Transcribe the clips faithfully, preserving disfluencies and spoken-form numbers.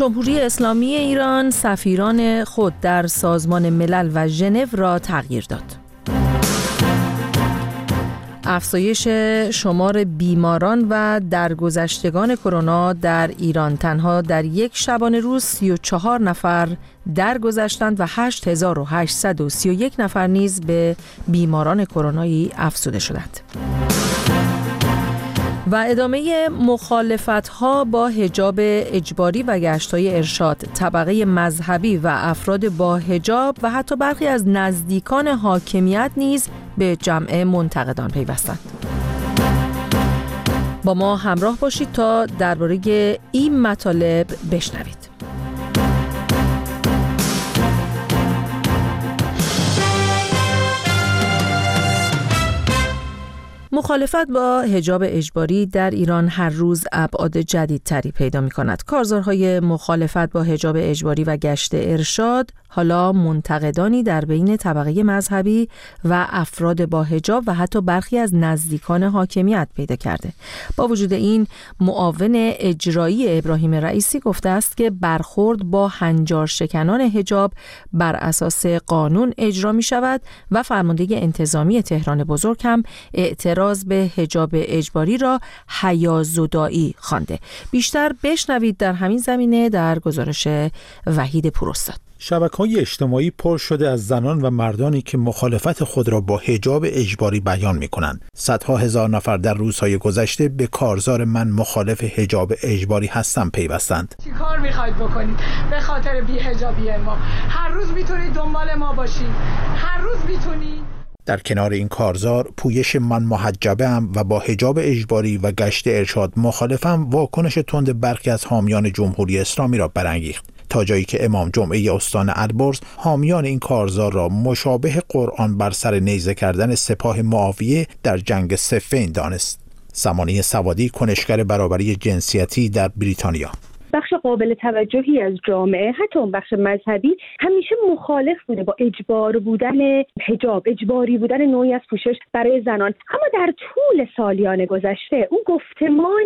جمهوری اسلامی ایران سفیران خود در سازمان ملل و ژنو را تغییر داد. افزایش شمار بیماران و درگذشتگان کرونا در ایران، تنها در یک شبانه روز سی و چهار نفر درگذشتند و هشت هزار و هشتصد و سی و یک نفر نیز به بیماران کرونایی افزوده شدند. و ادامه مخالفت‌ها با حجاب اجباری و گشت‌های ارشاد، طبقه مذهبی و افراد با حجاب و حتی برخی از نزدیکان حاکمیت نیز به جمع منتقدان پیوستند. با ما همراه باشید تا درباره این مطالب بشنوید. مخالفت با حجاب اجباری در ایران هر روز ابعاد جدیدتری پیدا می‌کند. کارزارهای مخالفت با حجاب اجباری و گشت ارشاد حالا منتقدانی در بین طبقه مذهبی و افراد با حجاب و حتی برخی از نزدیکان حاکمیت پیدا کرده. با وجود این، معاون اجرایی ابراهیم رئیسی گفته است که برخورد با هنجار شکنان حجاب بر اساس قانون اجرا می شود و فرمانده انتظامی تهران بزرگ هم اعتراض به حجاب اجباری را حیازدایی خوانده. بیشتر بشنوید در همین زمینه در گزارش وحید پوراستاد. شبکه‌های اجتماعی پر شده از زنان و مردانی که مخالفت خود را با حجاب اجباری بیان می‌کنند. صدها هزار نفر در روزهای گذشته به کارزار من مخالف حجاب اجباری هستم پیوستند. چی کار می‌خواید بکنید به خاطر بی‌حجابی ما؟ هر روز می‌تونید دنبال ما باشید. هر روز می‌تونید. در کنار این کارزار، پویش من محجبه‌ام و با حجاب اجباری و گشت ارشاد مخالفم واکنش تند برخی از حامیان جمهوری اسلامی را برانگیخت، تا جایی که امام جمعه استان البرز حامیان این کارزار را مشابه قرآن بر سر نیزه کردن سپاه معاویه در جنگ صفین دانست. سمانه سوادی، کنشگر برابری جنسیتی در بریتانیا: بخش قابل توجهی از جامعه، حتی اون بخش مذهبی، همیشه مخالف بوده با اجبار بودن حجاب، اجباری بودن نوعی از پوشش برای زنان. اما در طول سالیان گذشته اون گفتمان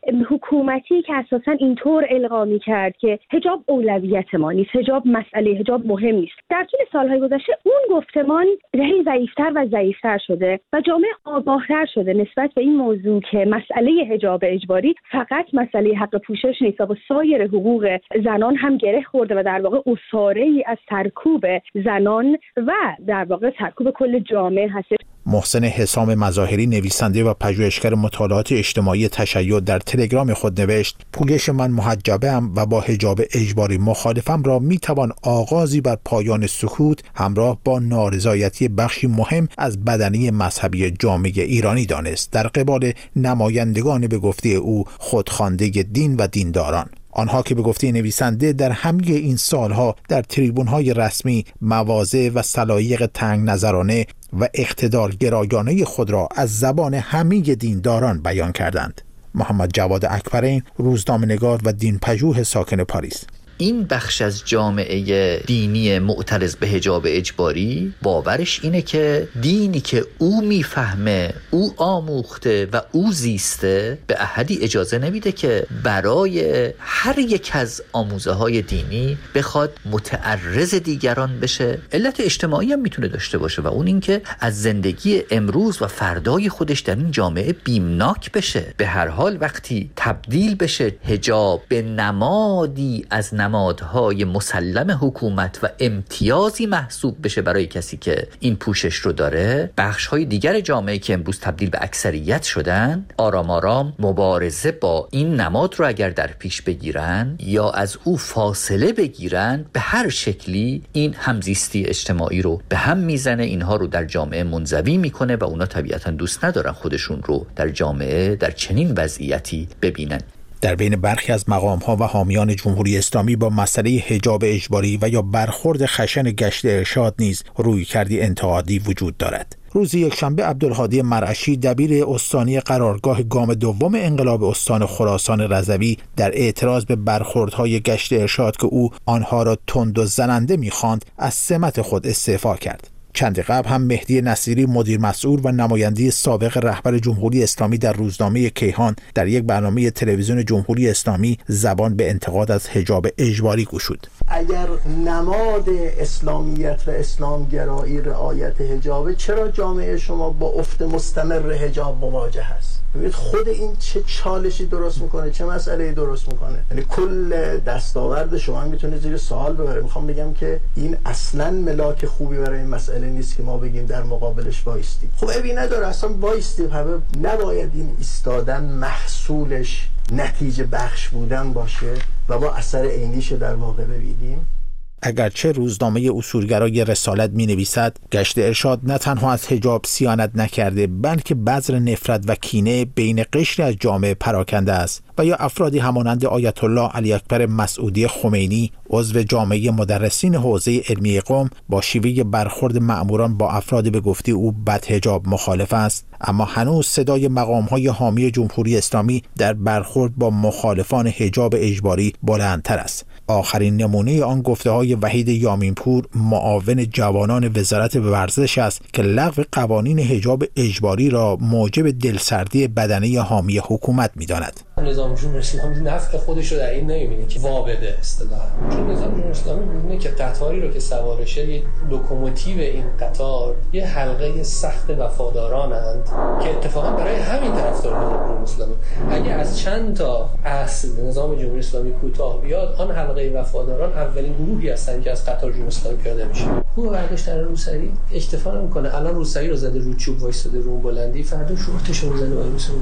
حکومتی که اساساً اینطور القا می‌کرد که حجاب اولویت ما نیست، حجاب مسئله حجاب مهم نیست، در طول سالهای گذشته اون گفتمان هی ضعیف‌تر و ضعیف‌تر شده و جامعه آگاه‌تر شده نسبت به این موضوع که مسئله حجاب اجباری فقط مسئله حق پوشش نیست و سایر حقوق زنان هم گره خورده و در واقع اساره‌ای از سرکوب زنان و در واقع سرکوب کل جامعه هست. محسن حسام مظاهری، نویسنده و پژوهشگر مطالعات اجتماعی تشیع، در تلگرام خود نوشت: پویش من محجبه‌ام و با حجاب اجباری مخالفم را میتوان آغازی بر پایان سکوت همراه با نارضایتی بخشی مهم از بدنه مذهبی جامعه ایرانی دانست، در قبال نمایندگان به گفته او خودخوانده دین و دینداران. آنها که به گفته نویسنده در همه این سالها در تریبون‌های رسمی مواضع و سلایق تنگ نظرانه و اقتدارگرایانه خود را از زبان همه دینداران بیان کردند. محمد جواد اکبرین، روزنامه‌نگار و دینپژوه ساکن پاریس: این بخش از جامعه دینی معترض به حجاب اجباری باورش اینه که دینی که او میفهمه، او آموخته و او زیسته، به احدی اجازه نمیده که برای هر یک از آموزه های دینی بخواد متعرض دیگران بشه. علت اجتماعی هم میتونه داشته باشه و اون این که از زندگی امروز و فردای خودش در این جامعه بیمناک بشه. به هر حال وقتی تبدیل بشه حجاب به نمادی از نمادهای مسلم حکومت و امتیازی محسوب بشه برای کسی که این پوشش رو داره، بخش‌های دیگر جامعه که امروز تبدیل به اکثریت شدن آرام آرام مبارزه با این نماد رو اگر در پیش بگیرن یا از او فاصله بگیرن، به هر شکلی این همزیستی اجتماعی رو به هم میزنه، اینها رو در جامعه منزوی میکنه و اونا طبیعتاً دوست ندارن خودشون رو در جامعه در چنین وضعیتی ببینن. در بین برخی از مقام‌ها و حامیان جمهوری اسلامی با مسئله حجاب اجباری و یا برخورد خشن گشت ارشاد نیز رویکردی انتقادی وجود دارد. روز یکشنبه عبدالهادی مرعشی، دبیر استانی قرارگاه گام دوم انقلاب استان خراسان رضوی، در اعتراض به برخوردهای گشت ارشاد که او آنها را تند و زننده می‌خواند، از سمت خود استعفا کرد. چند قبل هم مهدی نصیری مدیر مسئول و نماینده سابق رهبر جمهوری اسلامی در روزنامه کیهان در یک برنامه تلویزیون جمهوری اسلامی زبان به انتقاد از حجاب اجباری گشود. اگر نماد اسلامیت و اسلامگرایی رعایت حجابه، چرا جامعه شما با افت مستمر حجاب مواجه است؟ ببینید خود این چه چالشی درست میکنه، چه مسئله‌ای درست میکنه. یعنی کل دستاورد شما میتونه زیر سوال ببره. میخوام بگم که این اصلا ملاک خوبی برای این مسئله نیست که ما بگیم در مقابلش وایستیم. خب عیبی نداره، اصلا وایستیم، همه نباید این ایستادن محصولش نتیجه بخش بودن باشه و با اثر عینیش در واقع ببینیم. اگرچه روزنامه اصولگرای رسالت می نویسد گشت ارشاد نه تنها از حجاب صیانت نکرده، بلکه بذر نفرت و کینه بین قشری از جامعه پراکنده است و یا افرادی همانند آیت الله علی اکبر مسعودی خمینی عضو جامعه مدرسین حوزه علمی قم با شیوه برخورد مأموران با افراد به گفته او بدحجاب مخالف است، اما هنوز صدای مقام‌های حامی جمهوری اسلامی در برخورد با مخالفان حجاب اجباری بلندتر است. آخرین نمونه آن گفته‌های وحید یامینپور معاون جوانان وزارت ورزش است که لغو قوانین حجاب اجباری را موجب دلسردی بدنه حامی حکومت می‌داند. نظام جمهوری اسلامی نفع خودش رو در این نمی‌بینه که وابده اصطلاحاً. چون نظام جمهوری اسلامی می‌بینه که قطاری رو که سوارشه، یک لوکوموتیو این قطار یه حلقه سخت وفادارانند که اتفاقا برای همین طرفدار نظام جمهوری اسلامی. اگه از چند تا اصل نظام جمهوری اسلامی کوتاه بیاد، آن حلقه وفاداران اولین گروهی هستن که از قطار جمهوری اسلامی پیاده میشه. او برداشت در روسری اکتفا نمی‌کنه. الان روسری رو زده رو چوب وایساده رو بلندی، فردا شورتش رو زده وای میسونه.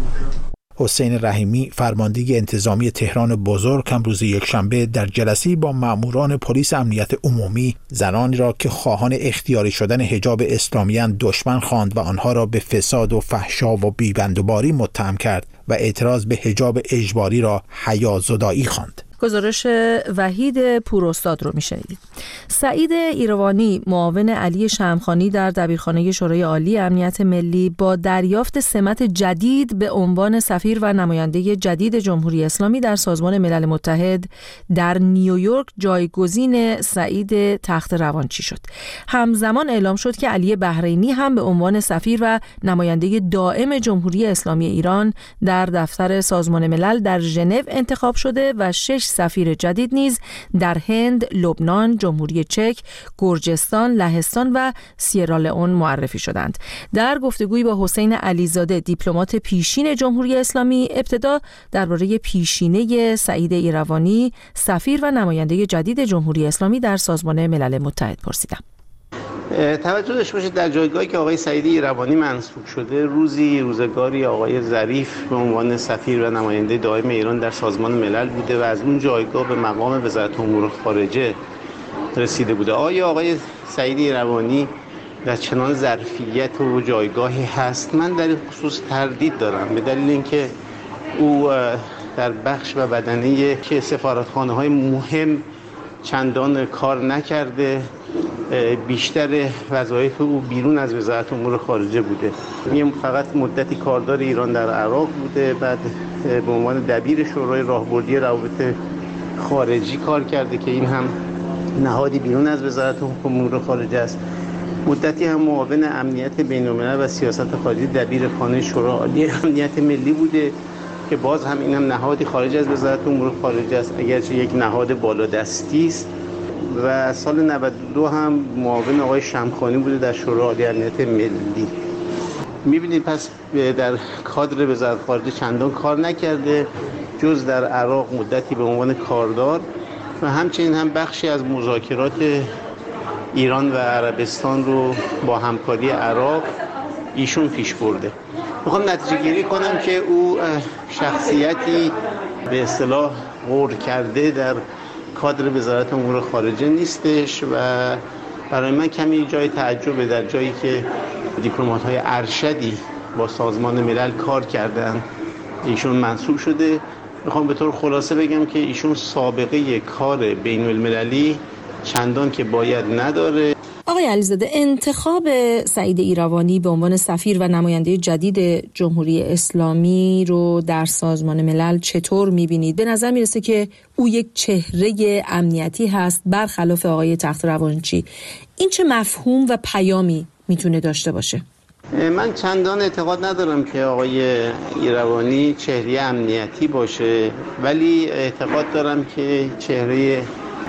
حسین رحیمی فرمانده انتظامی تهران بزرگ هم روز یکشنبه در جلسه‌ای با ماموران پلیس امنیت عمومی زنانی را که خواهان اختیاری شدن حجاب اسلامیان دشمن خواند و آنها را به فساد و فحشا و بیبندوباری متهم کرد و اعتراض به حجاب اجباری را حیازدایی خواند. گزارش وحید پوراستاد رو میشنیدید. سعید ایروانی معاون علی شمخانی در دبیرخانه شورای عالی امنیت ملی با دریافت سمت جدید به عنوان سفیر و نماینده جدید جمهوری اسلامی در سازمان ملل متحد در نیویورک جایگزین سعید تخت روانچی شد. همزمان اعلام شد که علی بحرینی هم به عنوان سفیر و نماینده دائم جمهوری اسلامی ایران در دفتر سازمان ملل در ژنو انتخاب شده و شش سفیر جدید نیز در هند، لبنان، جمهوری چک، گرجستان، لهستان و سیرالئون معرفی شدند. در گفتگویی با حسین علیزاده دیپلمات پیشین جمهوری اسلامی، ابتدا درباره پیشینه سعید ایروانی سفیر و نماینده جدید جمهوری اسلامی در سازمان ملل متحد پرسیدم. توجه داشته باشید در جایگاهی که آقای سعید ایروانی منصوب شده، روزی روزگاری آقای ظریف به عنوان سفیر و نماینده دائم ایران در سازمان ملل بوده و از اون جایگاه به مقام وزارت امور خارجه رسیده بوده. آیا آقای سعید ایروانی در چنان ظرفیت و جایگاهی هست؟ من در این خصوص تردید دارم، به دلیل اینکه او در بخش و بدنه که سفارتخانه‌های مهم چندان کار نکرده، بیشتر وظایف او بیرون از وزارت امور خارجه بوده. میگم فقط مدتی کاردار ایران در عراق بوده، بعد به عنوان دبیر شورای راهبردی روابط خارجی کار کرده که این هم نهادی بیرون از وزارت امور خارجه است. مدتی هم معاون امنیت بین‌الملل و سیاست خارجی دبیر خانه شورای عالی امنیت ملی بوده که باز هم اینم نهادی خارج از وزارت امور خارجه است، اگرچه یک نهاد بالادستی است. و سال نود و دو هم معاون آقای شمخانی بوده در شورای عالی امنیت ملی. می‌بینید پس در کادر وزارت خارجه چندان کار نکرده جز در عراق مدتی به عنوان کاردار و همچنین هم بخشی از مذاکرات ایران و عربستان رو با همکاری عراق ایشون پیش برده. میخوام نتیجه گیری کنم که او شخصیتی به اصطلاح غور کرده در کادر وزارت امور خارجه نیستش و برای من کمی جای تعجبه در جایی که دیپلمات‌های ارشدی با سازمان ملل کار کردن ایشون منصوب شده. میخوام به طور خلاصه بگم که ایشون سابقه کار بین المللی چندان که باید نداره. آقای آقای علیزاده، انتخاب سعید ایروانی به عنوان سفیر و نماینده جدید جمهوری اسلامی رو در سازمان ملل چطور می‌بینید؟ به نظر میرسه که او یک چهره امنیتی هست برخلاف آقای تخت روانچی. این چه مفهوم و پیامی میتونه داشته باشه؟ من چندان اعتقاد ندارم که آقای ایروانی چهره امنیتی باشه، ولی اعتقاد دارم که چهره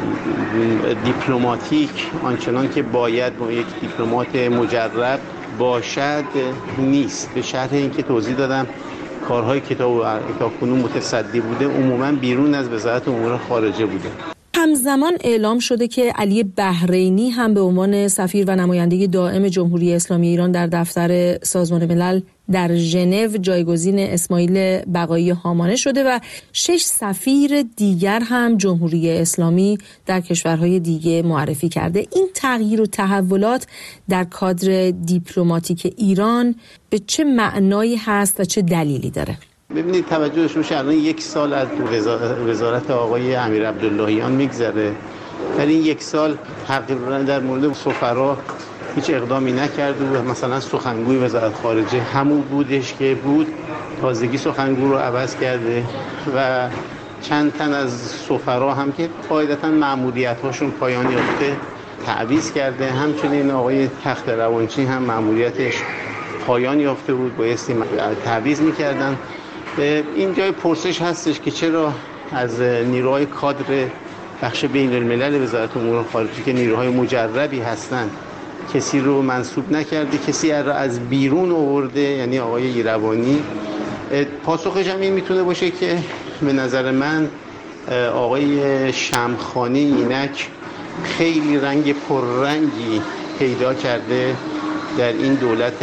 دیپلماتیک آنچنان که باید با یک دیپلمات مجرب باشد نیست. به شرح اینکه توضیح دادم کارهای که تا کنون متصدی بوده عموما بیرون از وزارت امور خارجه بوده. همزمان اعلام شده که علی بحرینی هم به عنوان سفیر و نماینده دائم جمهوری اسلامی ایران در دفتر سازمان ملل در ژنو جایگزین اسماعیل بقایی هامانه شده و شش سفیر دیگر هم جمهوری اسلامی در کشورهای دیگه معرفی کرده. این تغییر و تحولات در کادر دیپلماتیک ایران به چه معنایی هست و چه دلیلی داره؟ ببینید، توجه داشته باشید الان یک سال از وزارت آقای امیر عبداللهیان میگذره. در این یک سال تقریبا در مورد سفرا هیچ اقدامی نکرد و مثلا سخنگوی وزارت خارجه همون بودش که بود، تازگی سخنگو رو عوض کرده و چند تن از سفرا هم که قاعدتاً مأموریت‌هاشون پایان یافته تعویض کرده. همچنین آقای تخت روانچی هم مأموریتش پایان یافته بود، بایستی تعویض می‌کردن. این جای پرسش هستش که چرا از نیروهای کادر بخش بین الملل وزارت امور خارجه که نیروهای مجربی هستند کسی رو منصوب نکرده، کسی رو از بیرون آورده، یعنی آقای ایروانی. پاسخش هم این میتونه باشه که به نظر من آقای شمخانی اینک خیلی رنگ پررنگی پیدا کرده در این دولت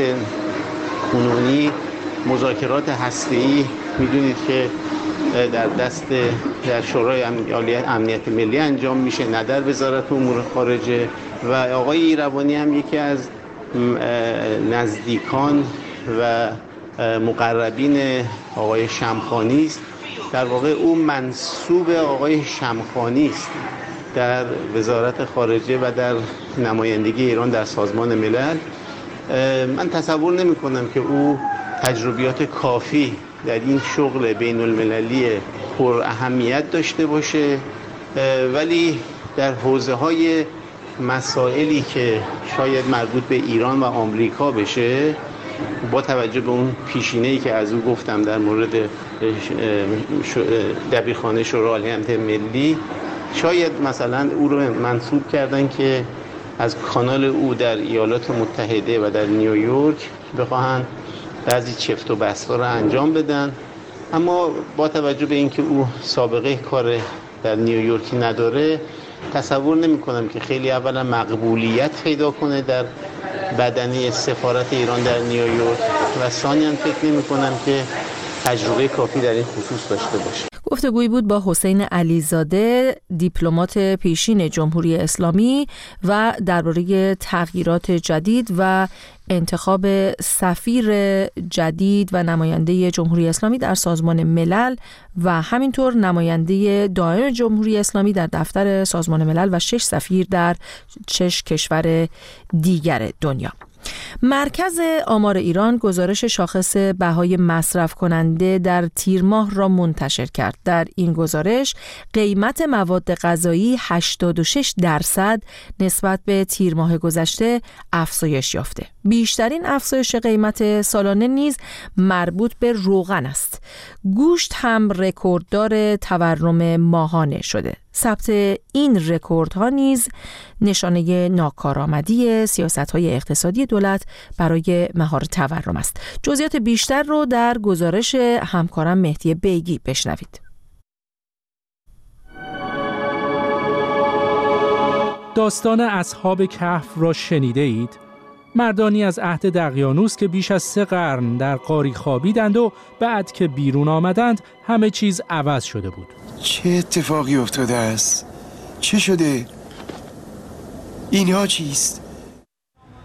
کنونی. مذاکرات هسته‌ای میدونید که در دست در شورای امنیت ملی انجام میشه، نه در وزارت امور خارجه. و آقای ایروانی هم یکی از نزدیکان و مقربین آقای شمخانی است. در واقع او منسوب آقای شمخانی است در وزارت خارجه و در نمایندگی ایران در سازمان ملل. من تصور نمی کنم که او تجربیات کافی در این شغل بین المللی پر اهمیت داشته باشه، ولی در حوزه های مسائلی که شاید مربوط به ایران و آمریکا بشه، با توجه به اون پیشینه‌ای که از او گفتم در مورد دبیرخانه شورای امنیت ملی، شاید مثلا او رو منصوب کردن که از کانال او در ایالات متحده و در نیویورک بخواهند بعضی چفت و بسط‌ها رو انجام بدن. اما با توجه به اینکه او سابقه کار در نیویورک نداره، تصور نمی کنم که خیلی اولا مقبولیت پیدا کنه در بدنه سفارت ایران در نیویورک و ثانیاً فکر نمی کنم که تجربه کافی در این خصوص داشته باشه. گفتگویی بود با حسین علیزاده، دیپلمات پیشین جمهوری اسلامی، و درباره تغییرات جدید و انتخاب سفیر جدید و نماینده جمهوری اسلامی در سازمان ملل و همینطور نماینده دائم جمهوری اسلامی در دفتر سازمان ملل و شش سفیر در شش کشور دیگر دنیا. مرکز آمار ایران گزارش شاخص بهای مصرف کننده در تیر ماه را منتشر کرد. در این گزارش قیمت مواد غذایی هشتاد و شش درصد نسبت به تیر ماه گذشته افزایش یافته. بیشترین افزایش قیمت سالانه نیز مربوط به روغن است. گوشت هم رکورددار تورم ماهانه شده. ثبت این رکوردها نیز نشانه ناکارآمدی سیاست‌های اقتصادی دولت برای مهار تورم است. جزئیات بیشتر رو در گزارش همکارم مهدی بیگی بشنوید. داستان اصحاب کهف را شنیده اید؟ مردانی از عهد دقیانوس که بیش از سه قرن در غاری خوابیدند و بعد که بیرون آمدند همه چیز عوض شده بود. چه اتفاقی افتاده است؟ چه شده؟ اینها چیست؟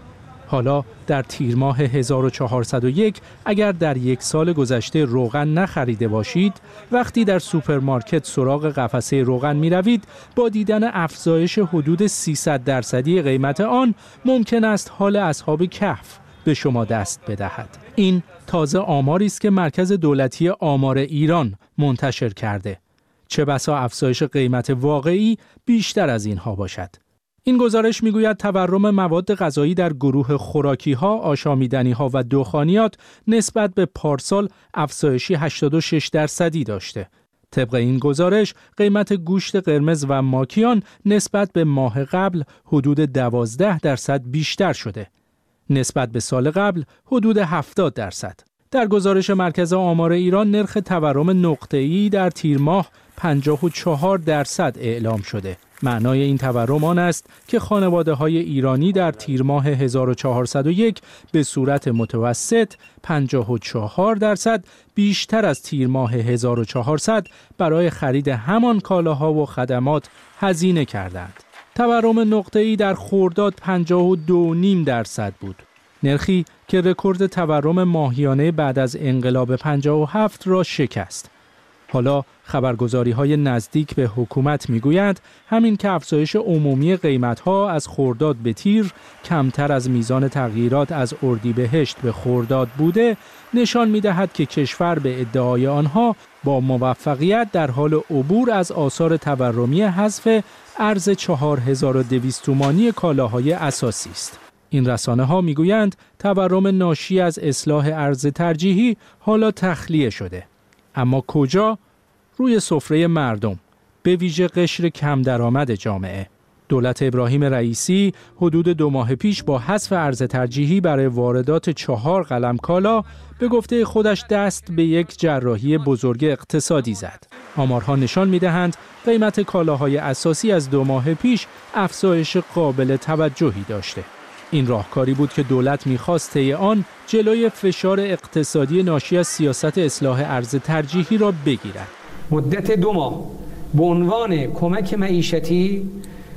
حالا در تیر ماه هزار و چهارصد و یک اگر در یک سال گذشته روغن نخریده باشید، وقتی در سوپرمارکت سراغ قفسه روغن می روید، با دیدن افزایش حدود سیصد درصدی قیمت آن ممکن است حال اصحاب کهف به شما دست بدهد. این تازه آماری است که مرکز دولتی آمار ایران منتشر کرده. چه بسا افزایش قیمت واقعی بیشتر از اینها باشد. این گزارش میگوید تورم مواد غذایی در گروه خوراکی‌ها، آشامیدنی‌ها و دخانیات نسبت به پارسال افزایشی هشتاد و شش درصدی داشته. طبق این گزارش قیمت گوشت قرمز و ماکیان نسبت به ماه قبل حدود دوازده درصد بیشتر شده. نسبت به سال قبل حدود هفتاد درصد. در گزارش مرکز آمار ایران نرخ تورم نقطه‌ای در تیر ماه پنجاه و چهار درصد اعلام شده. معنای این تورم آن است که خانواده‌های ایرانی در تیر ماه هزار و چهارصد و یک به صورت متوسط پنجاه و چهار درصد بیشتر از تیر ماه هزار و چهارصد برای خرید همان کالاها و خدمات هزینه کردند. تورم نقطه‌ای در خرداد پنجاه و دو و نیم درصد بود. نرخی که رکورد تورم ماهیانه بعد از انقلاب پنجاه و هفت را شکست. حالا خبرگزاری‌های نزدیک به حکومت می‌گویند همین که افزایش عمومی قیمت‌ها از خرداد به تیر کمتر از میزان تغییرات از اردیبهشت به خرداد بوده، نشان می‌دهد که کشور به ادعای آنها با موفقیت در حال عبور از آثار تورمی حذف ارز چهار هزار و دویست تومانی کالاهای اساسی است. این رسانه‌ها می‌گویند تورم ناشی از اصلاح ارز ترجیحی حالا تخلیه شده. اما کجا؟ روی سفره مردم، به ویژه قشر کم درآمد جامعه. دولت ابراهیم رئیسی حدود دو ماه پیش با حذف ارز ترجیحی برای واردات چهار قلم کالا به گفته خودش دست به یک جراحی بزرگ اقتصادی زد. آمارها نشان می‌دهند قیمت کالاهای اساسی از دو ماه پیش افزایش قابل توجهی داشته. این راهکاری بود که دولت می‌خواست طی آن جلوی فشار اقتصادی ناشی از سیاست اصلاح ارز ترجیحی را بگیرد. مدت دو ماه به عنوان کمک معیشتی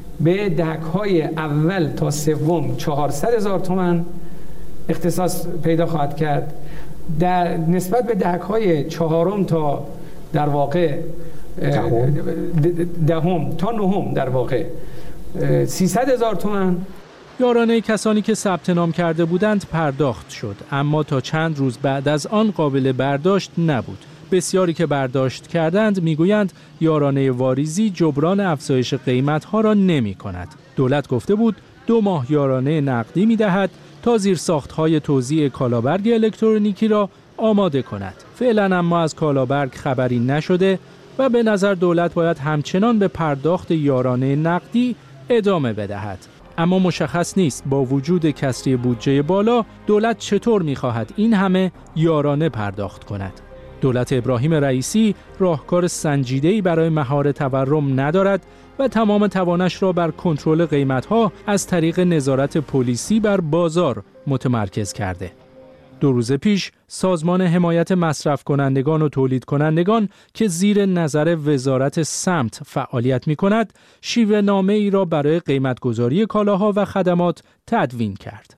به دهک‌های اول تا سوم چهارصد هزار تومان اختصاص پیدا خواهد کرد. در نسبت به دهک‌های چهارم تا در واقع دهم, دهم تا نهم در واقع سیصد هزار تومان. یارانه کسانی که ثبت نام کرده بودند پرداخت شد، اما تا چند روز بعد از آن قابل برداشت نبود. بسیاری که برداشت کردند میگویند یارانه واریزی جبران افزایش قیمت‌ها را نمی‌کند. دولت گفته بود دو ماه یارانه نقدی می‌دهد تا زیرساخت‌های توزیع کالابرگ الکترونیکی را آماده کند. فعلا اما از کالابرگ خبری نشده و به نظر دولت باید همچنان به پرداخت یارانه نقدی ادامه بدهد. اما مشخص نیست با وجود کسری بودجه بالا دولت چطور می‌خواهد این همه یارانه پرداخت کند. دولت ابراهیم رئیسی راهکار سنجیده‌ای برای مهار تورم ندارد و تمام توانش را بر کنترل قیمت‌ها از طریق نظارت پلیسی بر بازار متمرکز کرده. دو روز پیش سازمان حمایت مصرف کنندگان و تولید کنندگان که زیر نظر وزارت سمت فعالیت می‌کند، شیوه نامه ای را برای قیمت‌گذاری کالاها و خدمات تدوین کرد.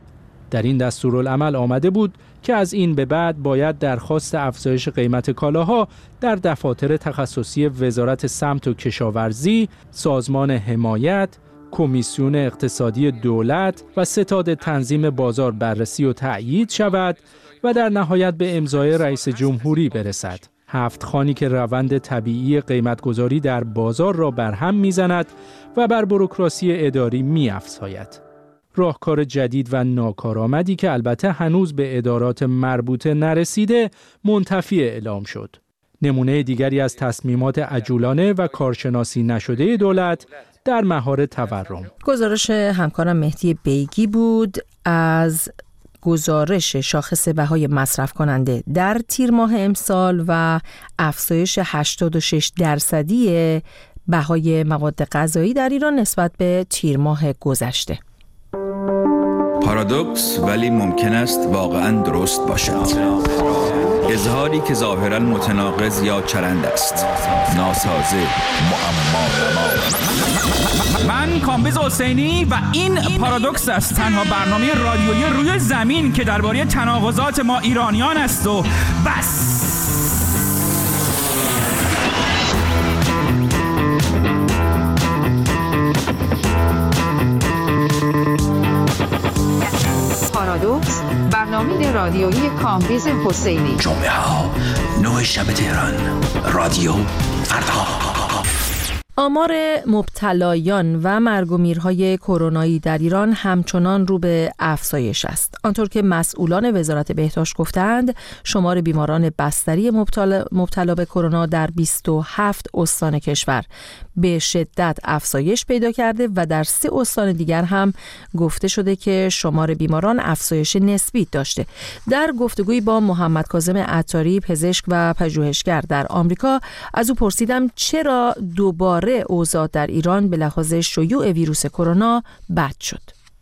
در این دستورالعمل آمده بود که از این به بعد باید درخواست افزایش قیمت کالاها در دفاتر تخصصی وزارت سمت و کشاورزی، سازمان حمایت، کمیسیون اقتصادی دولت و ستاد تنظیم بازار بررسی و تأیید شود و در نهایت به امضای رئیس جمهوری برسد. هفت خوانی که روند طبیعی قیمتگذاری در بازار را برهم می‌زند و بر بوروکراسی اداری می‌افزاید. راهکار جدید و ناکارآمدی که البته هنوز به ادارات مربوطه نرسیده منتفی اعلام شد. نمونه دیگری از تصمیمات عجولانه و کارشناسی نشده دولت در مهار تورم. گزارش همکارم مهدی بیگی بود از گزارش شاخص بهای مصرف کننده در تیر ماه امسال و افزایش هشتاد و شش درصدی بهای مواد غذایی در ایران نسبت به تیر ماه گذشته. پارادوکس ولی ممکن است واقعاً درست باشد. اظهاری که ظاهراً متناقض یا چرند است، ناسازه، معما نما. من کامبیز حسینی و این پارادوکس است، تنها برنامه رادیویی روی زمین که درباره تناقضات ما ایرانیان است و بس. پارادوکس، برنامه رادیویی کامبیز حسینی. جمعه ها نه شب تهران، رادیو فردا. آمار مبتلایان و مرگ و میرهای کرونایی در ایران همچنان رو به افزایش است. آنطور که مسئولان وزارت بهداشت گفتند، شمار بیماران بستری مبتلا, مبتلا به کرونا در بیست و هفت استان کشور به شدت افزایش پیدا کرده و در سه استان دیگر هم گفته شده که شمار بیماران افزایش نسبی داشته. در گفتگویی با محمد کاظم عطاری، پزشک و پژوهشگر در آمریکا، از او پرسیدم چرا دوباره اوضاع در ایران به لحاظ شیوع ویروس کرونا بد شد.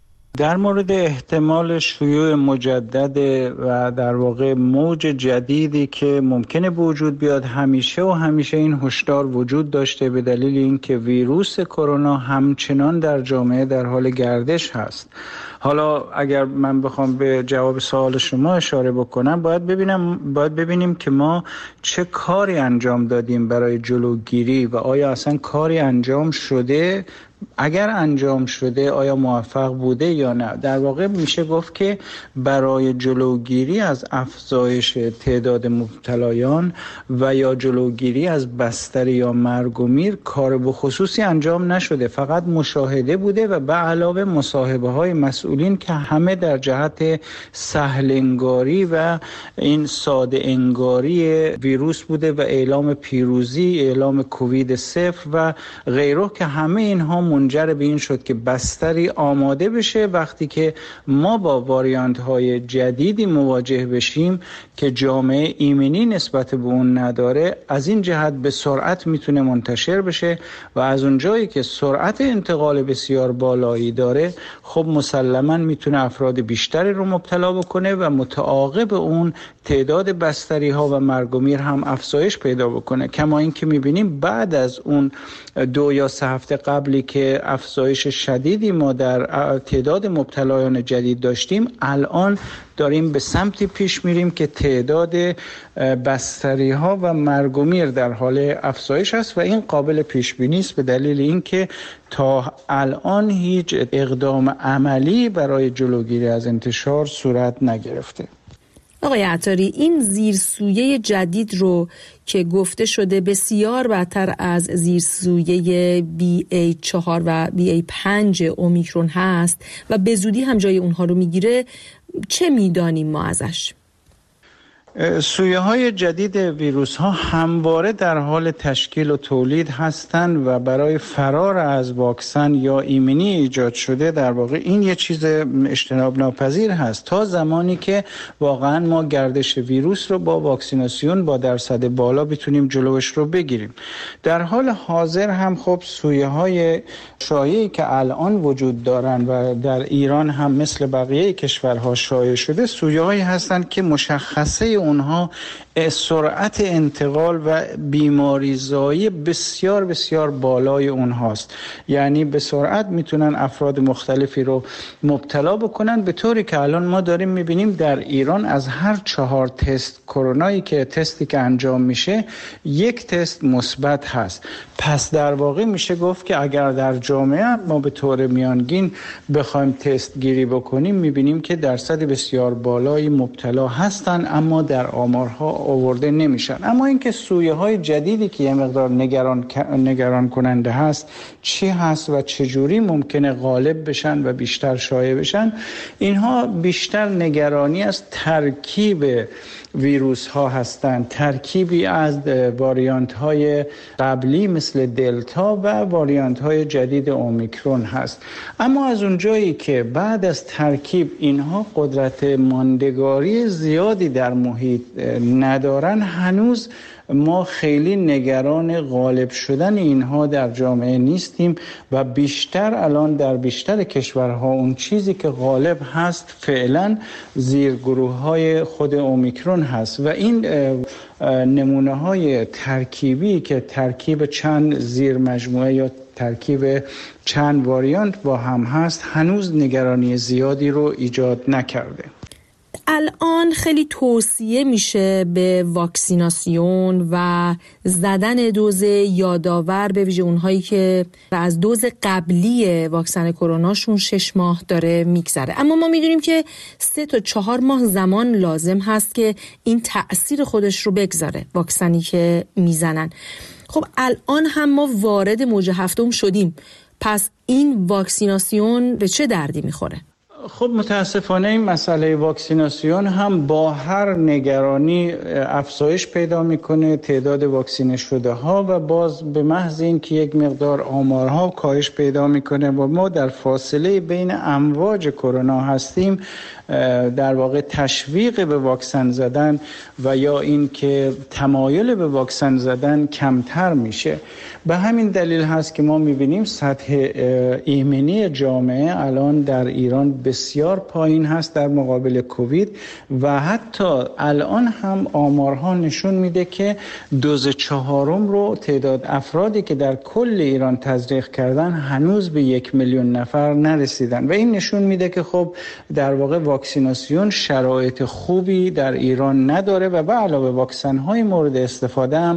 در مورد احتمال شیوع مجدد و در واقع موج جدیدی که ممکنه به وجود بیاد، همیشه و همیشه این هشدار وجود داشته به دلیل اینکه ویروس کرونا همچنان در جامعه در حال گردش هست. حالا اگر من بخوام به جواب سوال شما اشاره بکنم، باید ببینم باید ببینیم که ما چه کاری انجام دادیم برای جلوگیری و آیا اصلا کاری انجام شده. اگر انجام شده آیا موفق بوده یا نه. در واقع میشه گفت که برای جلوگیری از افزایش تعداد مبتلایان و یا جلوگیری از بستری یا مرگ و میر کار به خصوصی انجام نشده، فقط مشاهده بوده و به علاوه مصاحبه های مسئولین که همه در جهت سهل انگاری و این ساده انگاری ویروس بوده و اعلام پیروزی، اعلام کووید صفر و غیره، که همه اینها منجر به این شد که بستری آماده بشه وقتی که ما با واریانت های جدیدی مواجه بشیم که جامعه ایمنی نسبت به اون نداره. از این جهت به سرعت میتونه منتشر بشه و از اونجایی که سرعت انتقال بسیار بالایی داره، خب مسلماً میتونه افراد بیشتری رو مبتلا بکنه و متعاقب اون تعداد بستری ها و مرگ و میر هم افزایش پیدا بکنه. کما این که میبینیم بعد از اون دو یا سه هفته قبلی که افزایش شدیدی ما در تعداد مبتلایان جدید داشتیم، الان داریم به سمتی پیش میریم که تعداد بستری ها و مرگ و میر در حال افزایش است و این قابل پیش بینی است به دلیل اینکه تا الان هیچ اقدام عملی برای جلوگیری از انتشار صورت نگرفته. آقای عطاری، این زیرسویه جدید رو که گفته شده بسیار بدتر از زیرسویه بی ای چهار و بی ای پنج اومیکرون هست و به زودی هم جای اونها رو میگیره، چه میدانیم ما ازش؟ سویه های جدید ویروس ها همواره در حال تشکیل و تولید هستند و برای فرار از واکسن یا ایمنی ایجاد شده در واقع این یه چیز اجتناب ناپذیر هست تا زمانی که واقعا ما گردش ویروس رو با واکسیناسیون با درصد بالا بتونیم جلوش رو بگیریم. در حال حاضر هم خب سویه های شایعی که الان وجود دارن و در ایران هم مثل بقیه کشورها شایع شده، سویه هایی هستند که مشخصه اونها سرعت انتقال و بیماریزایی بسیار بسیار بالای اونهاست. یعنی به سرعت میتونن افراد مختلفی رو مبتلا بکنن، به طوری که الان ما داریم میبینیم در ایران از هر چهار تست کرونایی که تستی که انجام میشه یک تست مثبت هست. پس در واقع میشه گفت که اگر در جامعه ما به طور میانگین بخوایم تست گیری بکنیم، میبینیم که درصد بسیار بالایی مبتلا هستن اما در آمارها آورده نمیشن. اما اینکه سویه های جدیدی که یه مقدار نگران نگران کننده هست چی هست و چجوری ممکنه غالب بشن و بیشتر شایع بشن، اینها بیشتر نگرانی از ترکیب ویروس ها هستند، ترکیبی از واریانت های قبلی مثل دلتا و واریانت های جدید اومیکرون هست. اما از اونجایی که بعد از ترکیب اینها قدرت ماندگاری زیادی در محیط ندارن، هنوز ما خیلی نگران غالب شدن اینها در جامعه نیستیم و بیشتر الان در بیشتر کشورها اون چیزی که غالب هست فعلا زیرگروه‌های خود اومیکرون هست و این نمونه های ترکیبی که ترکیب چند زیر مجموعه یا ترکیب چند واریانت با هم هست هنوز نگرانی زیادی رو ایجاد نکرده. الان خیلی توصیه میشه به واکسیناسیون و زدن دوز یادآور به ویژه اونهایی که از دوز قبلی واکسن کروناشون شش ماه داره میگذره، اما ما میدونیم که سه تا چهار ماه زمان لازم هست که این تأثیر خودش رو بگذاره واکسنی که میزنن. خب الان هم ما وارد موج هفتم شدیم، پس این واکسیناسیون به چه دردی میخوره؟ خب متاسفانه این مسئله واکسیناسیون هم با هر نگرانی افزایش پیدا میکنه، تعداد واکسینه شده ها و باز به محض این که یک مقدار آمارها کاهش پیدا میکنه و ما در فاصله بین امواج کرونا هستیم، در واقع تشویق به واکسن زدن و یا این که تمایل به واکسن زدن کمتر میشه. به همین دلیل هست که ما میبینیم سطح ایمنی جامعه الان در ایران بسیار پایین هست در مقابل کووید و حتی الان هم آمارها نشون میده که دوز چهارم رو تعداد افرادی که در کل ایران تزریق کردن هنوز به یک میلیون نفر نرسیدن و این نشون میده که خب در واقع واکسیناسیون شرایط خوبی در ایران نداره و به علاوه واکسن های مورد استفاده هم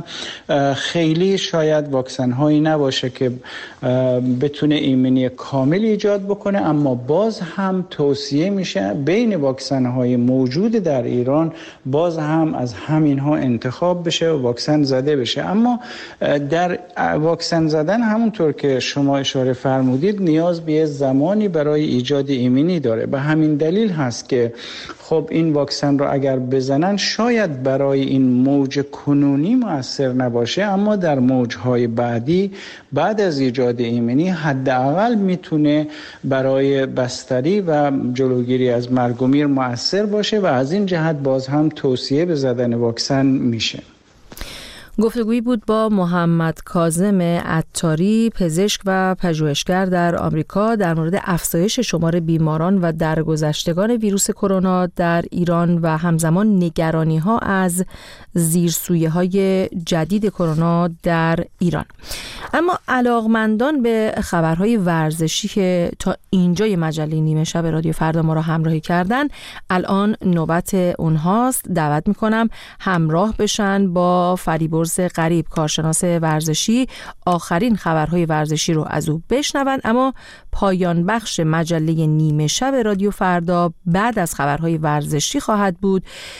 خیلی شاید واکسن هایی نباشه که بتونه ایمنی کامل ایجاد بکنه، اما باز هم توصیه میشه بین واکسن های موجود در ایران باز هم از همین ها انتخاب بشه و واکسن زده بشه. اما در واکسن زدن همونطور که شما اشاره فرمودید نیاز به زمانی برای ایجاد ایمنی داره. به همین دلیل هست که خب این واکسن رو اگر بزنن شاید برای این موج کنونی مؤثر نباشه، اما در موجهای بعدی بعد از ایجاد ایمنی حداقل میتونه برای بستری و جلوگیری از مرگ و میر مؤثر باشه و از این جهت باز هم توصیه به زدن واکسن میشه. گفتگویی بود با محمد کاظم عطاری، پزشک و پژوهشگر در آمریکا در مورد افزایش شمار بیماران و درگذشتگان ویروس کرونا در ایران و همزمان نگرانی‌ها از زیرسویه‌های جدید کرونا در ایران. اما علاقمندان به خبرهای ورزشی که تا اینجای مجله نیمه شب رادیو فردا ما را همراهی کردن، الان نوبت اونهاست. دعوت میکنم همراه بشن با فریبرز غریب، کارشناس ورزشی، آخرین خبرهای ورزشی رو از او بشنون. اما پایان بخش مجله نیمه شب رادیو فردا بعد از خبرهای ورزشی خواهد بود.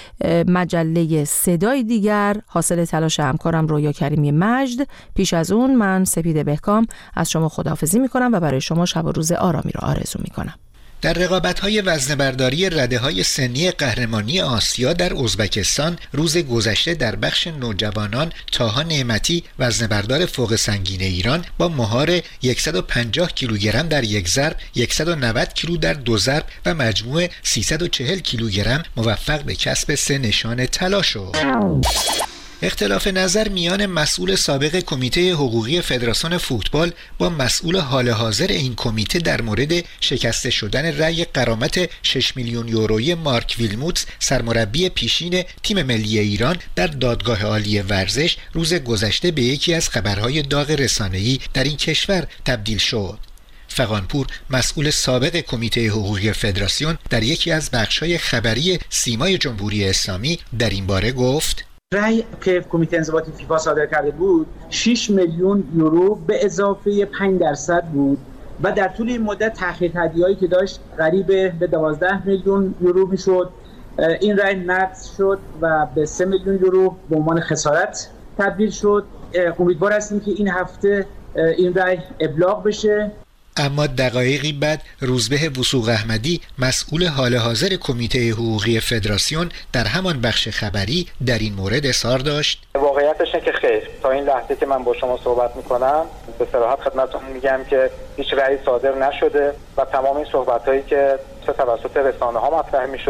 مجله صدای دیگر حاصل تلاش همکارم رویا کریمی مجد. پیش از اون من سپید بهکام از شما خداحافظی میکنم و برای شما شب و روز آرامی رو آرزو میکنم. در رقابت‌های وزنه‌برداری رده‌های سنی قهرمانی آسیا در ازبکستان روز گذشته در بخش نوجوانان طاها نعمتی وزنه‌بردار فوق سنگین ایران با مهار صد و پنجاه کیلوگرم در یک ضرب، صد و نود کیلو در دو ضرب و مجموع سیصد و چهل کیلوگرم موفق به کسب سه نشان طلا شد. اختلاف نظر میان مسئول سابق کمیته حقوقی فدراسیون فوتبال با مسئول حال حاضر این کمیته در مورد شکسته شدن رأی غرامت شش میلیون یورویی مارک ویلموتس سرمربی پیشین تیم ملی ایران در دادگاه عالی ورزش روز گذشته به یکی از خبرهای داغ رسانه‌ای در این کشور تبدیل شد. فغانپور، مسئول سابق کمیته حقوقی فدراسیون، در یکی از بخش‌های خبری سیمای جمهوری اسلامی در این باره گفت: رأی که کمیته انضباطی فیفا صادر کرده بود شش میلیون یورو به اضافه پنج درصد بود و در طول این مدت تأخیر تهدیه‌هایی که داشت قریب به دوازده میلیون یورو میشد. این رأی نقض شد و به سه میلیون یورو به عنوان خسارت تبدیل شد. امیدوار هستیم که این هفته این رأی ابلاغ بشه. اما دقایقی بعد روزبه وثوق احمدی، مسئول حال حاضر کمیته حقوقی فدراسیون در همان بخش خبری در این مورد اظهار داشت: واقعیتش اینه که خیر، تا این لحظه که من با شما صحبت میکنم به صراحت خدمتتون میگم که هیچ رأی صادر نشده و تمام این صحبتایی که توسط رسانه ها مطرح میشد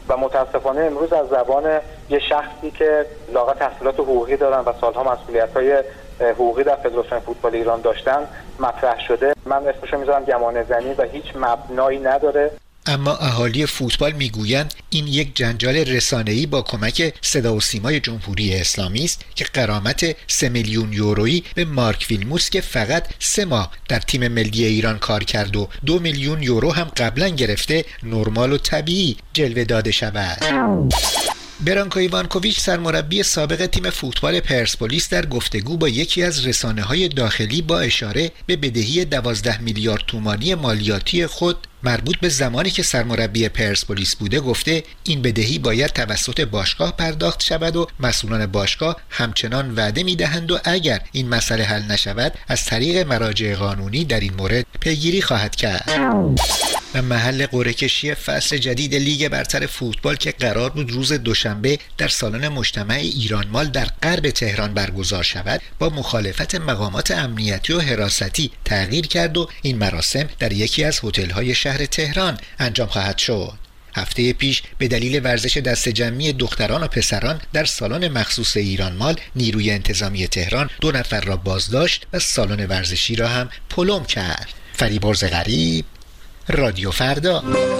و متاسفانه امروز از زبان یه شخصی که لااقل تحصیلات حقوقی دارن و سالها مسئولیت‌های حقوقی در فدراسیون فوتبال ایران داشتن مطرح شده. من اسمشو میذارم گمانه زنی و هیچ مبنایی نداره. اما اهالی فوتبال میگویند این یک جنجال رسانه‌ای با کمک صدا و سیمای جمهوری اسلامی است که غرامت سه میلیون یورویی به مارک ویلموتس که فقط سه ماه در تیم ملی ایران کار کرد و دو میلیون یورو هم قبلا گرفته نرمال و طبیعی جلوه داده شود. برانکو ایوانکوویچ سرمربی سابق تیم فوتبال پرسپولیس در گفتگو با یکی از رسانه‌های داخلی با اشاره به بدهی دوازده میلیارد تومانی مالیاتی خود مربوط به زمانی که سرمربی پرسپولیس بوده گفته این بدهی باید توسط باشگاه پرداخت شود و مسئولان باشگاه همچنان وعده می‌دهند و اگر این مسئله حل نشود از طریق مراجع قانونی در این مورد پیگیری خواهد کرد. و محل قرعه‌کشی فصل جدید لیگ برتر فوتبال که قرار بود روز دوشنبه در سالن مجتمع ایران مال در غرب تهران برگزار شود با مخالفت مقامات امنیتی و حراستی تغییر کرد و این مراسم در یکی از هتل‌های شهر تهران انجام خواهد شد. هفته پیش به دلیل ورزش دسته جمعی دختران و پسران در سالن مخصوص ایران مال نیروی انتظامی تهران دو نفر را بازداشت و سالن ورزشی را هم پلم کرد. فریبرز غریب، رادیو فردا.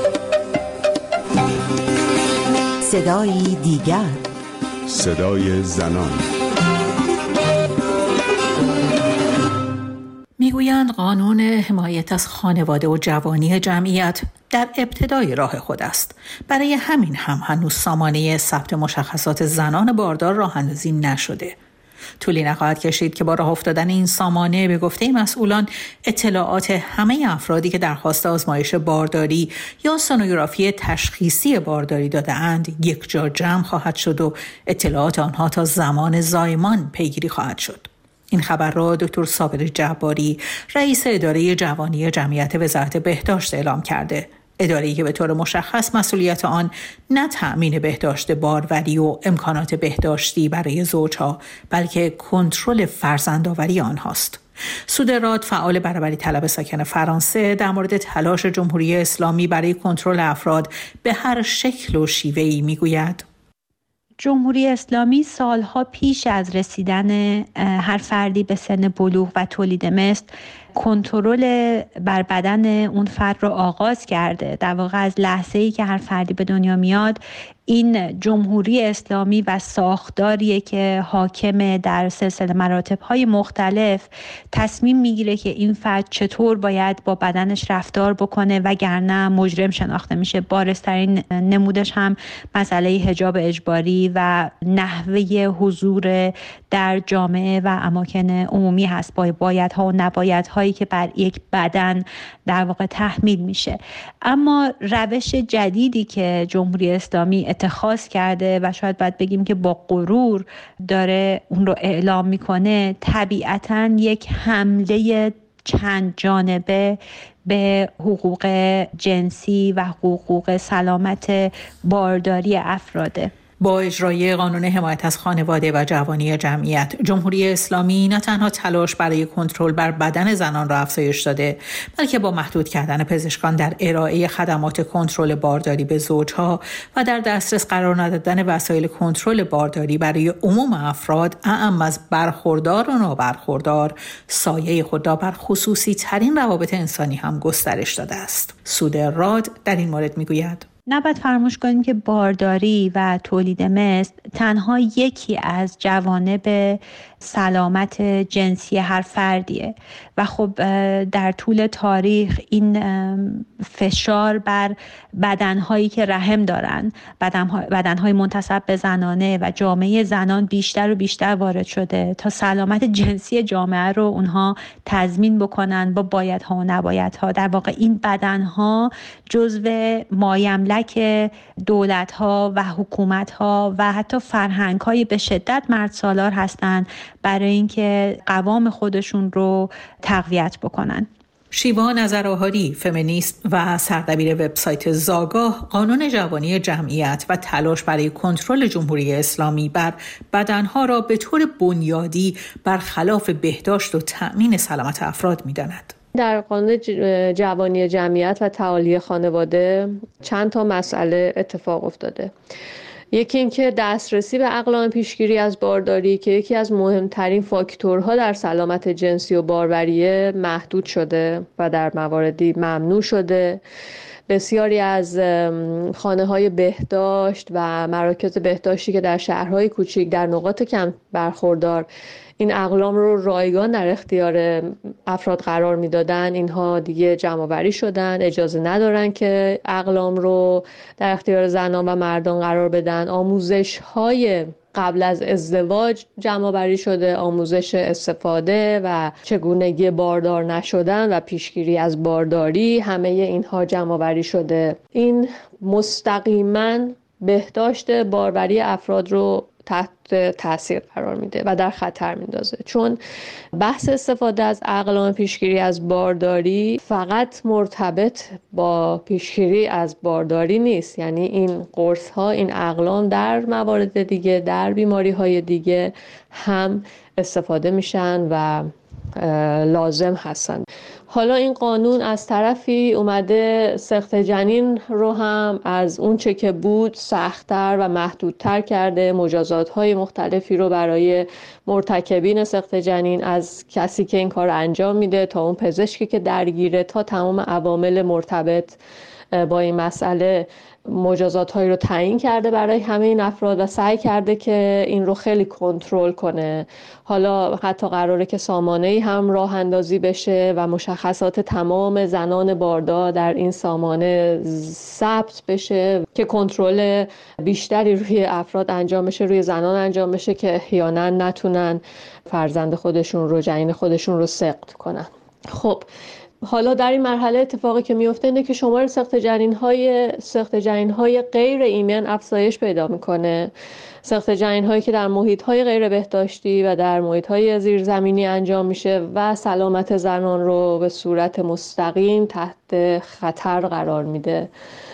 صدای دیگر، صدای زنان. میگویند قانون حمایت از خانواده و جوانی جمعیت در ابتدای راه خود است. برای همین هم هنوز سامانه ثبت مشخصات زنان باردار راه اندازی نشده. طولی نخواهد کشید که با راه افتادن این سامانه به گفته مسئولان اطلاعات همه افرادی که درخواست آزمایش بارداری یا سونوگرافی تشخیصی بارداری داده‌اند یک جا جمع خواهد شد و اطلاعات آنها تا زمان زایمان پیگیری خواهد شد. این خبر را دکتر صابر جباری رئیس اداره جوانی جمعیت وزارت بهداشت اعلام کرده. اداره‌ای که به طور مشخص مسئولیت آن نه تأمین بهداشت باروری و امکانات بهداشتی برای زوجها بلکه کنترل فرزندآوری آنهاست. سودراد فعال برابری طلب ساکن فرانسه در مورد تلاش جمهوری اسلامی برای کنترل افراد به هر شکل و شیوه‌ای میگوید: جمهوری اسلامی سالها پیش از رسیدن هر فردی به سن بلوغ و تولید مثل کنترل بر بدن اون فرد رو آغاز کرده. در واقع از لحظه‌ای که هر فردی به دنیا میاد این جمهوری اسلامی و ساختاریه که حاکم در سلسله مراتب‌های مختلف تصمیم میگیره که این فرد چطور باید با بدنش رفتار بکنه وگرنه مجرم شناخته میشه. بارزترین نمودش هم مسئله حجاب اجباری و نحوه حضور در جامعه و اماکن عمومی هست، با بایدها و نبایدهایی که بر یک بدن در واقع تحمیل میشه. اما روش جدیدی که جمهوری اسلامی اتخاذ کرده و شاید باید بگیم که با غرور داره اون رو اعلام میکنه، طبیعتاً یک حمله چند جانبه به حقوق جنسی و حقوق سلامت بارداری افراده. با اجرای قانون حمایت از خانواده و جوانی جمعیت، جمهوری اسلامی نه تنها تلاش برای کنترل بر بدن زنان را افزایش داده، بلکه با محدود کردن پزشکان در ارائه خدمات کنترل بارداری به زوجها و در دسترس قرار ندادن وسایل کنترل بارداری برای عموم افراد، اعم از برخوردار و نابرخوردار، سایه خود را بر خصوصی ترین روابط انسانی هم گسترش داده است. سودراد در این مورد میگوید: نباید فراموش کنیم که بارداری و تولید مثل تنها یکی از جوانب سلامت جنسی هر فردیه و خب در طول تاریخ این فشار بر بدنهایی که رحم دارن، بدنهای منتسب به زنانه و جامعه زنان بیشتر و بیشتر وارد شده تا سلامت جنسی جامعه رو اونها تضمین بکنن با بایدها و نبایدها. در واقع این بدنها جزو مایملک دولت‌ها و حکومت‌ها و حتی فرهنگ‌های به شدت مردسالار هستند برای اینکه قوام خودشون رو تقویت بکنن. شیوا نظرآهاری، فمینیست و سردبیر وبسایت زاگاه، قانون جوانی جمعیت و تلاش برای کنترل جمهوری اسلامی بر بدنها را به طور بنیادی برخلاف بهداشت و تأمین سلامت افراد می‌داند. در قانون جوانی جمعیت و تعالی خانواده چند تا مسئله اتفاق افتاده. یکی این که دسترسی به اقلام پیشگیری از بارداری که یکی از مهمترین فاکتورها در سلامت جنسی و باروریه محدود شده و در مواردی ممنوع شده. بسیاری از خانه‌های بهداشت و مراکز بهداشتی که در شهرهای کوچیک در نقاط کم برخوردار این اقلام رو رایگان در اختیار افراد قرار میدادن، اینها دیگه جمع‌آوری شدن، اجازه ندارن که اقلام رو در اختیار زنان و مردان قرار بدن. آموزش‌های قبل از ازدواج جمع‌آوری شده، آموزش استفاده و چگونگی باردار نشدن و پیشگیری از بارداری، همه اینها جمع‌آوری شده. این مستقیما بهداشت باروری افراد رو تحت تاثیر قرار میده و در خطر میندازه، چون بحث استفاده از اقلام پیشگیری از بارداری فقط مرتبط با پیشگیری از بارداری نیست. یعنی این قرص ها، این اقلام در موارد دیگه، در بیماری های دیگه هم استفاده میشن و لازم هستن. حالا این قانون از طرفی اومده سقط جنین رو هم از اون چه که بود سخت‌تر و محدودتر کرده، مجازات‌های مختلفی رو برای مرتکبین سقط جنین، از کسی که این کار انجام میده تا اون پزشکی که درگیره، تا تمام عوامل مرتبط با این مسئله مجازات هایی رو تعیین کرده برای همه این افراد و سعی کرده که این رو خیلی کنترل کنه. حالا حتی قراره که سامانه‌ای هم راه اندازی بشه و مشخصات تمام زنان باردار در این سامانه ثبت بشه که کنترل بیشتری روی افراد انجام بشه، روی زنان انجام بشه که احیانا نتونن فرزند خودشون رو، جنین خودشون رو سقط کنن. خب حالا در این مرحله اتفاقی که میفته اینه که شمار سقط جنین‌های سقط جنین‌های غیر ایمن افزایش پیدا میکنه. سقط جنین‌هایی که در محیط‌های غیر بهداشتی و در محیط‌های زیرزمینی انجام میشه و سلامت زنان رو به صورت مستقیم تحت خطر قرار میده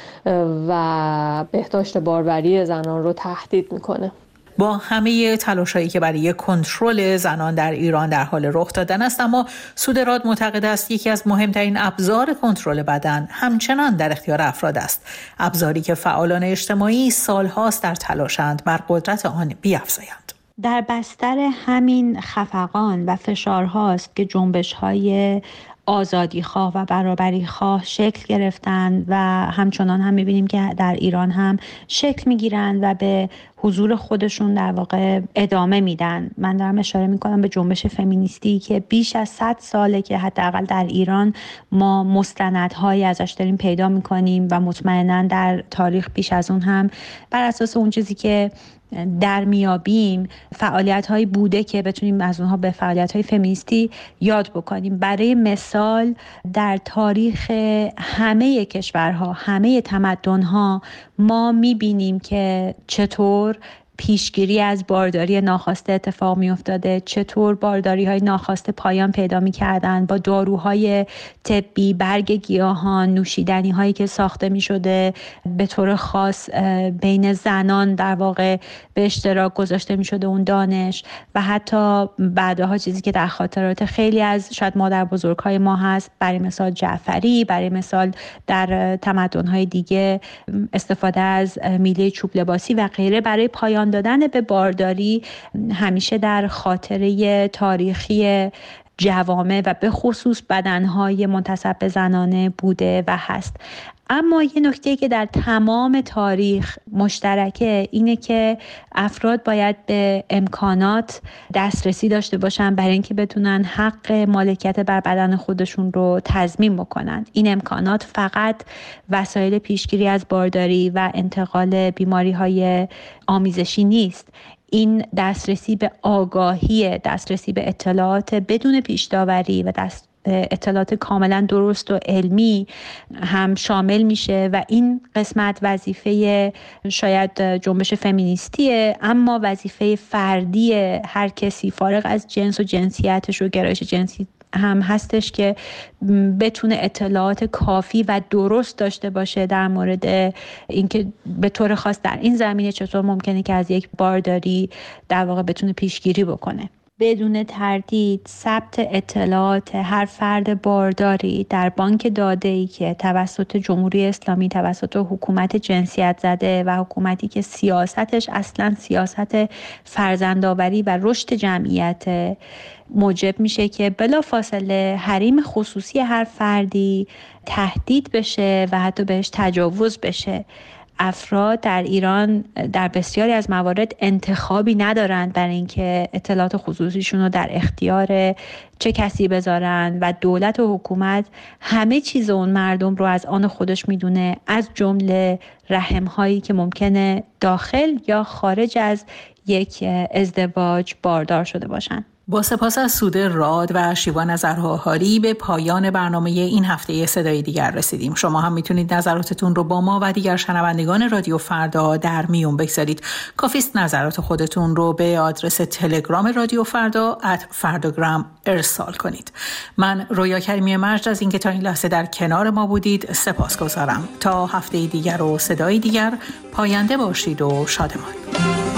و بهداشت باروری زنان رو تهدید میکنه. با همه تلاش‌هایی که برای کنترل زنان در ایران در حال رخ دادن است، اما سودراد معتقد است یکی از مهمترین ابزار کنترل بدن همچنان در اختیار افراد است، ابزاری که فعالان اجتماعی سالهاست در تلاشند بر قدرت آن بیفزایند. در بستر همین خفقان و فشارهاست که جنبش‌های آزادی خواه و برابری خواه شکل گرفتن و همچنان هم می‌بینیم که در ایران هم شکل می‌گیرن و به حضور خودشون در واقع ادامه میدن. من دارم اشاره میکنم به جنبش فمینیستی که بیش از صد ساله که حداقل در ایران ما مستندهایی ازش داریم پیدا میکنیم و مطمئناً در تاریخ بیش از اون هم بر اساس اون چیزی که در میابیم فعالیت هایی بوده که بتونیم از اونها به فعالیت های فمینیستی یاد بکنیم. برای مثال در تاریخ همه کشورها، همه تمدنها ما میبینیم که چطور پیشگیری از بارداری ناخواسته اتفاق می افتاده، چطور بارداری های ناخواسته پایان پیدا می کردن با داروهای طبی، برگ گیاهان، نوشیدنی هایی که ساخته می شده به طور خاص بین زنان در واقع به اشتراک گذاشته می شده اون دانش، و حتی بعدها چیزی که در خاطرات خیلی از شاید مادر بزرگ های ما هست، برای مثال جعفری، برای مثال در تمدن های دیگه استفاده از میله چوب لباسی و غیره برای پایان دادن به بارداری همیشه در خاطره تاریخی جوامع و به خصوص بدنهای منتسب به زنانه بوده و هست. اما یه نکته که در تمام تاریخ مشترکه اینه که افراد باید به امکانات دسترسی داشته باشن برای اینکه بتونن حق مالکیت بر بدن خودشون رو تضمین بکنن. این امکانات فقط وسایل پیشگیری از بارداری و انتقال بیماری‌های آمیزشی نیست. این دسترسی به آگاهی، دسترسی به اطلاعات بدون پیش داوری و دست اطلاعات کاملا درست و علمی هم شامل میشه و این قسمت وظیفه شاید جنبش فمینیستیه، اما وظیفه فردی هر کسی فارغ از جنس و جنسیتش و گرایش جنسی هم هستش که بتونه اطلاعات کافی و درست داشته باشه در مورد اینکه به طور خاص در این زمینه چطور ممکنه که از یک بارداری در واقع بتونه پیشگیری بکنه. بدون تردید ثبت اطلاعات هر فرد بارداری در بانک داده‌ای که توسط جمهوری اسلامی، توسط حکومت جنسیت زده و حکومتی که سیاستش اصلا سیاست فرزندآوری و رشد جمعیت، موجب میشه که بلافاصله حریم خصوصی هر فردی تهدید بشه و حتی بهش تجاوز بشه. افراد در ایران در بسیاری از موارد انتخابی ندارند برای اینکه اطلاعات خصوصیشون رو در اختیار چه کسی بذارن و دولت و حکومت همه چیز اون مردم رو از آن خودش میدونه، از جمله رحم‌هایی که ممکنه داخل یا خارج از یک ازدواج باردار شده باشن. با سپاس از سوده راد و شیوا نظرهاهاری به پایان برنامه این هفته صدای دیگر رسیدیم. شما هم میتونید نظراتتون رو با ما و دیگر شنوندگان رادیو فردا در میون بگذارید. کافیست نظرات خودتون رو به آدرس تلگرام رادیو فردا ات فرداگرام ارسال کنید. من رویا کریمی مجد از اینکه تا این لحظه در کنار ما بودید سپاسگزارم. تا هفته دیگر و صدای دیگر، پاینده باشید و شادمان.